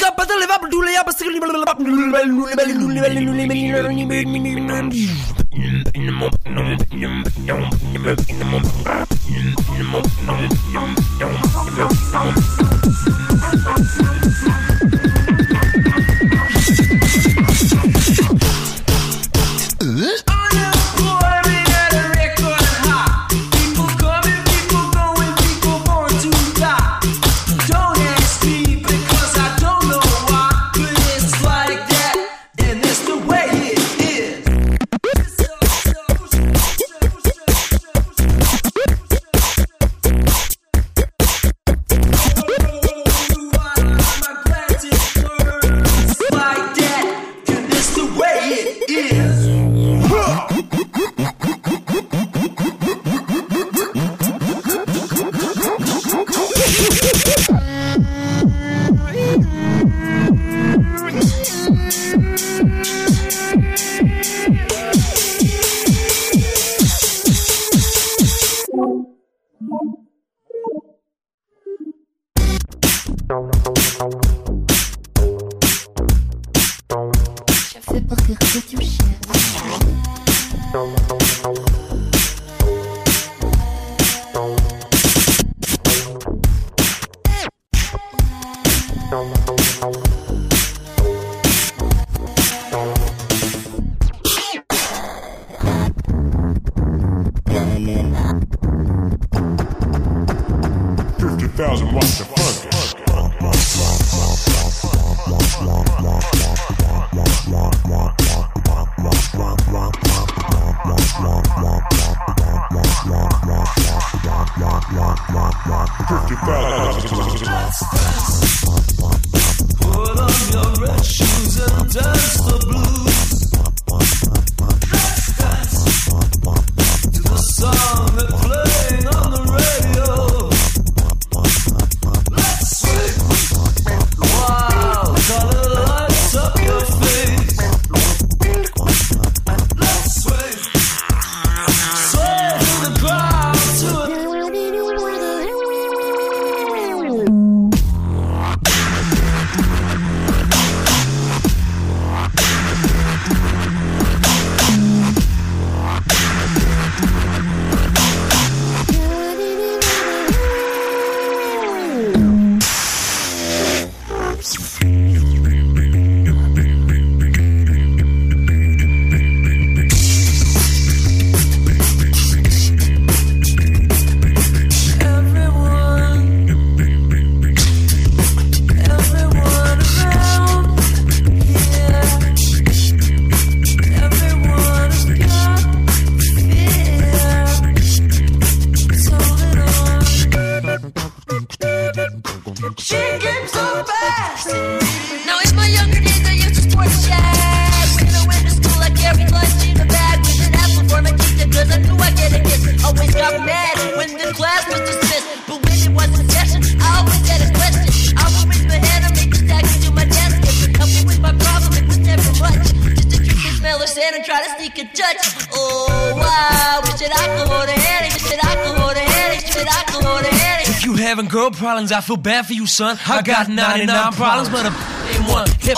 Girl problems, I feel bad for you, son. I got 99 problems, but ain't one hip.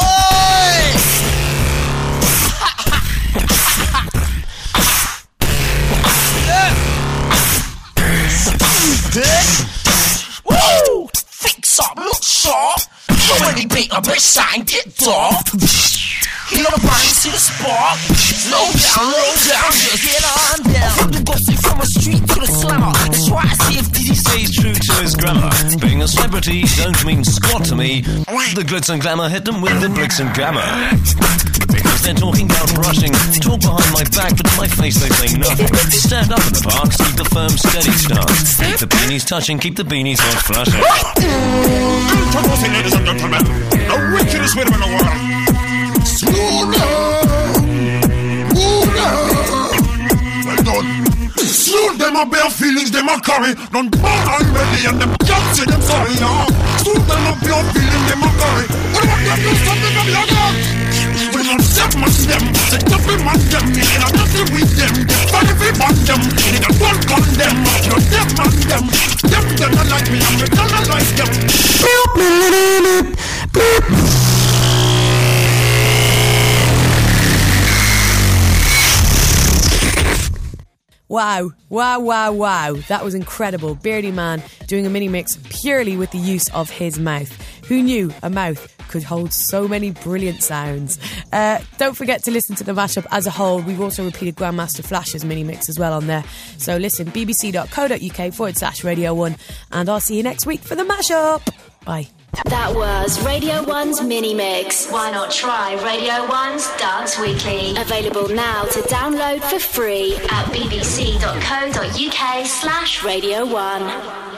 Woo! Fix up, look sharp. So when he beat a bitch, sign get dark. You know the body, see the spark. Slow down, just get on down. From the gossip from a street to the slammer. That's why I see if he stays true to his grammar. Being a celebrity don't mean squat to me. The glitz and glamour hit them with the bricks and glamour. Because they're talking about rushing. Talk behind my back, but to my face they say nothing. Stand up in the park, keep the firm steady stance. Keep the beanies touching, keep the beanies hot flushing. Introducing, ladies and gentlemen, the wickedest women in the world. Slow down. Well done. Soon them a bare feelings, them a carry. Done born already and them can't say them sorry, yeah. Soon them a bare feelings, them a carry. What about them do something of your God? We not step much them, set up in man them. You ain't nothing with them, fight if we want them. You need a one con them, you step man them. Them not like me, and we don't like them. Wow. That was incredible. Beardy Man doing a mini mix purely with the use of his mouth. Who knew a mouth could hold so many brilliant sounds? Don't forget to listen to the mashup as a whole. We've also repeated Grandmaster Flash's mini mix as well on there. So listen, bbc.co.uk/Radio 1, and I'll see you next week for the mashup. Bye. That was Radio 1's mini mix. Why not try Radio 1's Dance Weekly? Available now to download for free at bbc.co.uk/Radio 1.